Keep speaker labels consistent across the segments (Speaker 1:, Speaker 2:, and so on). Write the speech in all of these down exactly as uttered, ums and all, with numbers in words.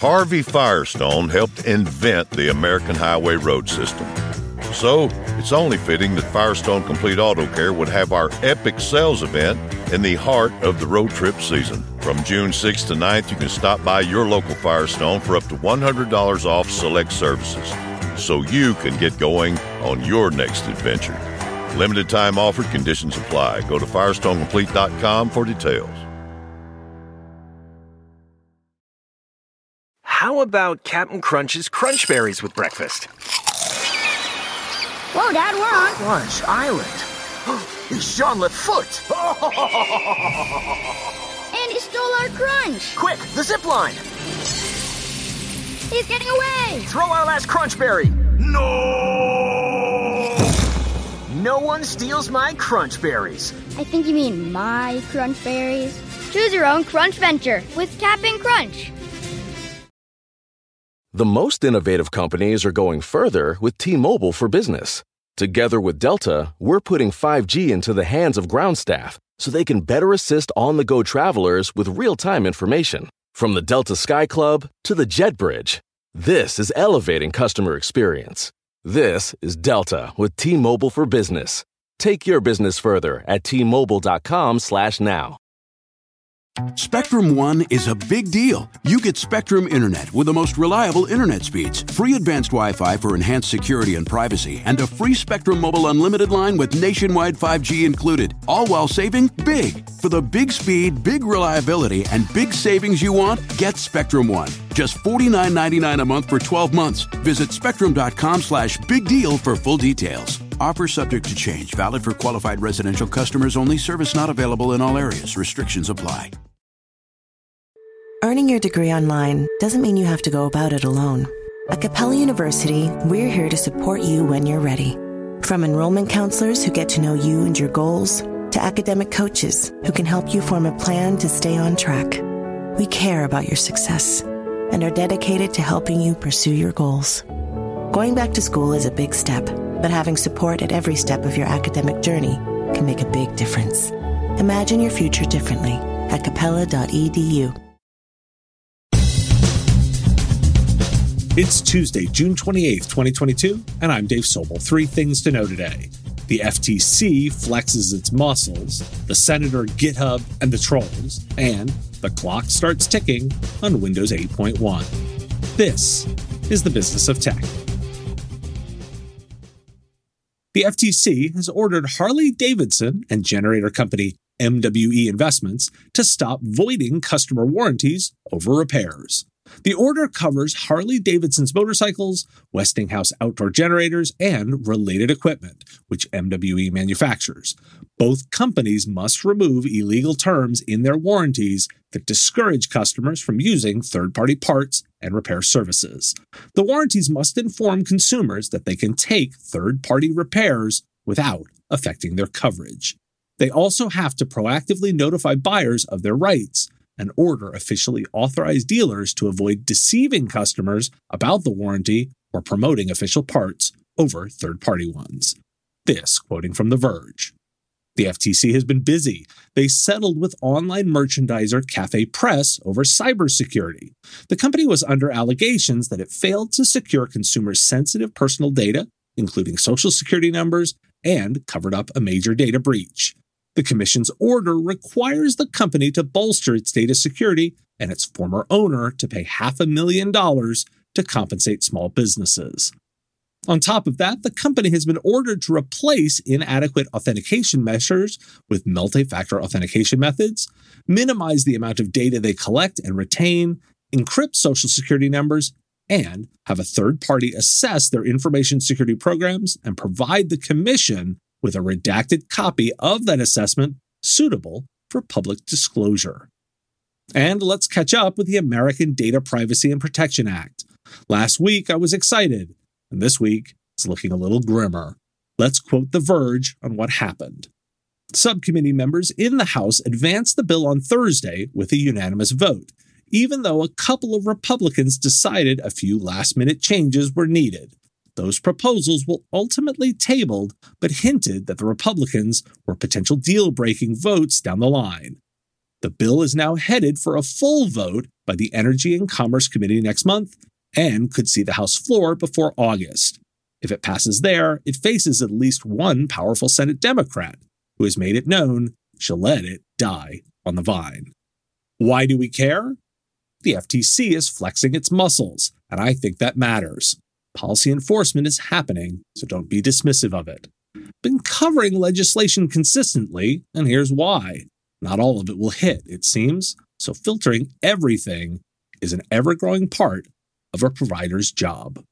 Speaker 1: Harvey Firestone helped invent the American highway road system. So, it's only fitting that Firestone Complete Auto Care would have our epic sales event in the heart of the road trip season. From June sixth to ninth, you can stop by your local Firestone for up to one hundred dollars off select services, so you can get going on your next adventure. Limited time offer, conditions apply. Go to firestone complete dot com for details.
Speaker 2: How about Captain Crunch's Crunch Berries with breakfast?
Speaker 3: Whoa, Dad, we're on
Speaker 4: Crunch Island. It's Jean-Luc Foot.
Speaker 3: And he stole our crunch.
Speaker 4: Quick, the zip line.
Speaker 3: He's getting away.
Speaker 4: Throw our last crunch berry. No! No one steals my crunch berries.
Speaker 3: I think you mean my crunch berries. Choose your own crunch venture with Cap'n Crunch.
Speaker 5: The most innovative companies are going further with T-Mobile for Business. Together with Delta, we're putting five G into the hands of ground staff so they can better assist on-the-go travelers with real-time information. From the Delta Sky Club to the Jet Bridge, this is elevating customer experience. This is Delta with T-Mobile for Business. Take your business further at T Mobile dot com slash now.
Speaker 6: Spectrum One is a big deal. You get Spectrum Internet with the most reliable internet speeds, free advanced Wi-Fi for enhanced security and privacy, and a free Spectrum Mobile Unlimited line with nationwide five G included, all while saving big. For the big speed, big reliability, and big savings you want, get Spectrum One. Just forty-nine ninety-nine a month for twelve months. Visit spectrum dot com slash big deal for full details. Offer subject to change. Valid for qualified residential customers only. Service not available in all areas. Restrictions apply.
Speaker 7: Earning your degree online doesn't mean you have to go about it alone. At Capella University, we're here to support you when you're ready. From enrollment counselors who get to know you and your goals, to academic coaches who can help you form a plan to stay on track. We care about your success and are dedicated to helping you pursue your goals. Going back to school is a big step, but having support at every step of your academic journey can make a big difference. Imagine your future differently at capella dot e d u.
Speaker 8: It's Tuesday, June twenty-eighth, twenty twenty-two, and I'm Dave Sobel. Three things to know today. The F T C flexes its muscles, the Senator GitHub and the trolls, and the clock starts ticking on Windows eight point one. This is the business of tech. The F T C has ordered Harley-Davidson and generator company M W E Investments to stop voiding customer warranties over repairs. The order covers Harley-Davidson's motorcycles, Westinghouse outdoor generators, and related equipment, which M W E manufactures. Both companies must remove illegal terms in their warranties that discourage customers from using third-party parts and repair services. The warranties must inform consumers that they can take third-party repairs without affecting their coverage. They also have to proactively notify buyers of their rights and order officially authorized dealers to avoid deceiving customers about the warranty or promoting official parts over third-party ones. This quoting from The Verge. The F T C has been busy. They settled with online merchandiser Cafe Press over cybersecurity. The company was under allegations that it failed to secure consumers' sensitive personal data, including social security numbers, and covered up a major data breach. The Commission's order requires the company to bolster its data security and its former owner to pay half a million dollars to compensate small businesses. On top of that, the company has been ordered to replace inadequate authentication measures with multi-factor authentication methods, minimize the amount of data they collect and retain, encrypt social security numbers, and have a third party assess their information security programs and provide the Commission with a redacted copy of that assessment suitable for public disclosure. And let's catch up with the American Data Privacy and Protection Act. Last week I was excited, and this week it's looking a little grimmer. Let's quote The Verge on what happened. Subcommittee members in the House advanced the bill on Thursday with a unanimous vote, even though a couple of Republicans decided a few last-minute changes were needed. Those proposals were ultimately tabled, but hinted that the Republicans were potential deal-breaking votes down the line. The bill is now headed for a full vote by by the Energy and Commerce Committee next month and could see the House floor before August. If it passes there, it faces at least one powerful Senate Democrat who has made it known she'll let it die on the vine. Why do we care? The F T C is flexing its muscles, and I think that matters. Policy enforcement is happening, so don't be dismissive of it. Been covering legislation consistently, and here's why. Not all of it will hit, it seems, so filtering everything is an ever-growing part of a provider's job.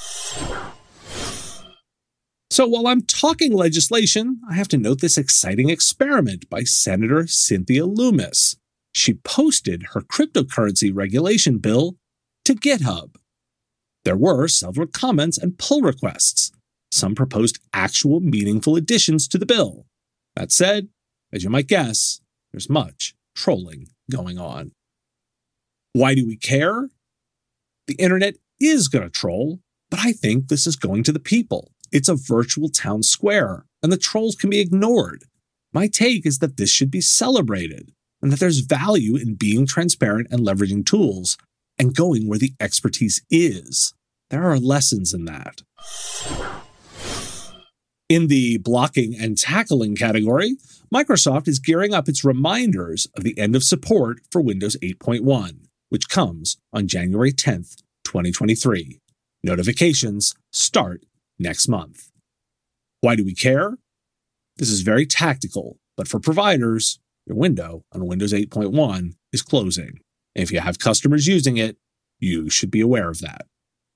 Speaker 8: So while I'm talking legislation, I have to note this exciting experiment by Senator Cynthia Lummis. She posted her cryptocurrency regulation bill to GitHub. There were several comments and pull requests. Some proposed actual meaningful additions to the bill. That said, as you might guess, there's much trolling going on. Why do we care? The internet is going to troll, but I think this is going to the people. It's a virtual town square, and the trolls can be ignored. My take is that this should be celebrated, and that there's value in being transparent and leveraging tools, and going where the expertise is. There are lessons in that. In the blocking and tackling category, Microsoft is gearing up its reminders of the end of support for Windows eight point one, which comes on January tenth, twenty twenty-three. Notifications start next month. Why do we care? This is very tactical, but for providers, your window on Windows eight point one is closing. And if you have customers using it, you should be aware of that.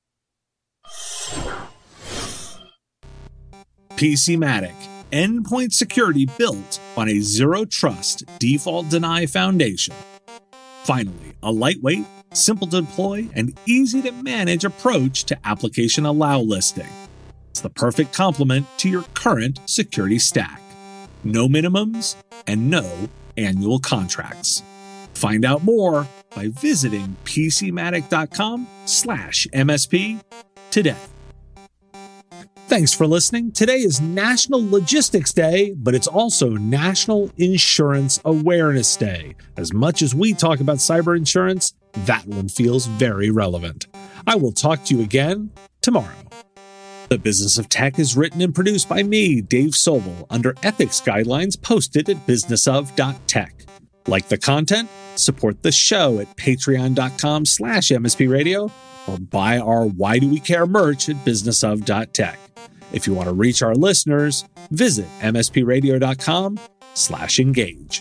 Speaker 8: PCmatic, endpoint security built on a zero-trust default deny foundation. Finally, a lightweight, simple to deploy, and easy-to-manage approach to application allow listing. It's the perfect complement to your current security stack. No minimums and no annual contracts. Find out more by visiting PCmatic.com slash MSP today. Thanks for listening. Today is National Logistics Day, but it's also National Insurance Awareness Day. As much as we talk about cyber insurance, that one feels very relevant. I will talk to you again tomorrow. The Business of Tech is written and produced by me, Dave Sobel, under ethics guidelines posted at business of dot tech. Like the content? Support the show at patreon.com slash mspradio or buy our Why Do We Care merch at business of dot tech. If you want to reach our listeners, visit mspradio.com slash engage.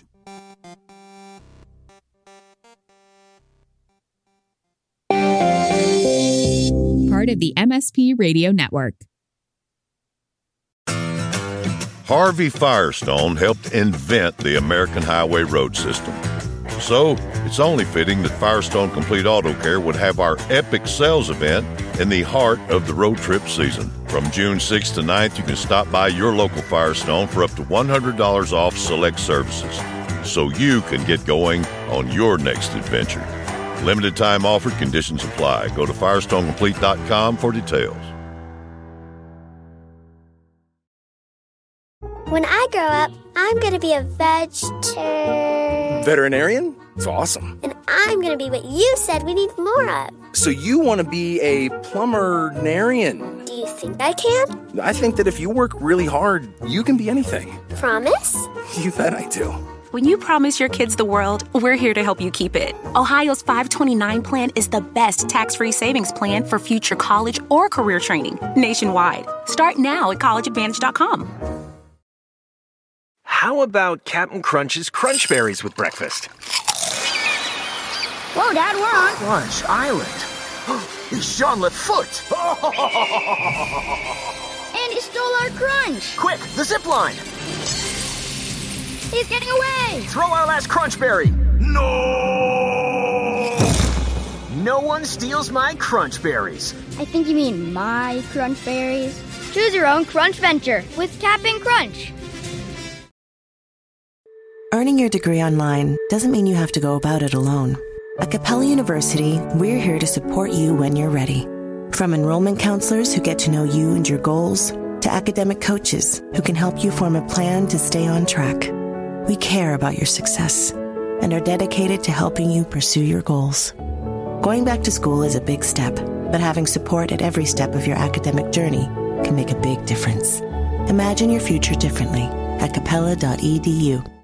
Speaker 9: Part of the M S P Radio Network.
Speaker 1: Harvey Firestone helped invent the American highway road system. So, it's only fitting that Firestone Complete Auto Care would have our epic sales event in the heart of the road trip season. From June sixth to ninth, you can stop by your local Firestone for up to one hundred dollars off select services, so you can get going on your next adventure. Limited time offer, conditions apply. Go to firestone complete dot com for details.
Speaker 10: When I grow up, I'm going to be a vegetarian.
Speaker 2: Veterinarian? It's awesome.
Speaker 10: And I'm going to be what you said we need more of.
Speaker 2: So you want to be a plumber-narian?
Speaker 10: Do you think I can?
Speaker 2: I think that if you work really hard, you can be anything.
Speaker 10: Promise?
Speaker 2: You bet I do.
Speaker 11: When you promise your kids the world, we're here to help you keep it. Ohio's five twenty-nine plan is the best tax-free savings plan for future college or career training nationwide. Start now at college advantage dot com.
Speaker 2: How about Captain Crunch's Crunch Berries with breakfast?
Speaker 3: Whoa, Dad, we're on
Speaker 4: Crunch Island. It's Jean Lafoot.
Speaker 3: And he stole our crunch.
Speaker 4: Quick, the zip line.
Speaker 3: He's getting away.
Speaker 4: Throw our last crunch berry. No! No one steals my crunch berries.
Speaker 3: I think you mean my crunch berries. Choose your own crunch venture with Cap'n Crunch.
Speaker 7: Earning your degree online doesn't mean you have to go about it alone. At Capella University, we're here to support you when you're ready. From enrollment counselors who get to know you and your goals, to academic coaches who can help you form a plan to stay on track. We care about your success and are dedicated to helping you pursue your goals. Going back to school is a big step, but having support at every step of your academic journey can make a big difference. Imagine your future differently at capella dot e d u.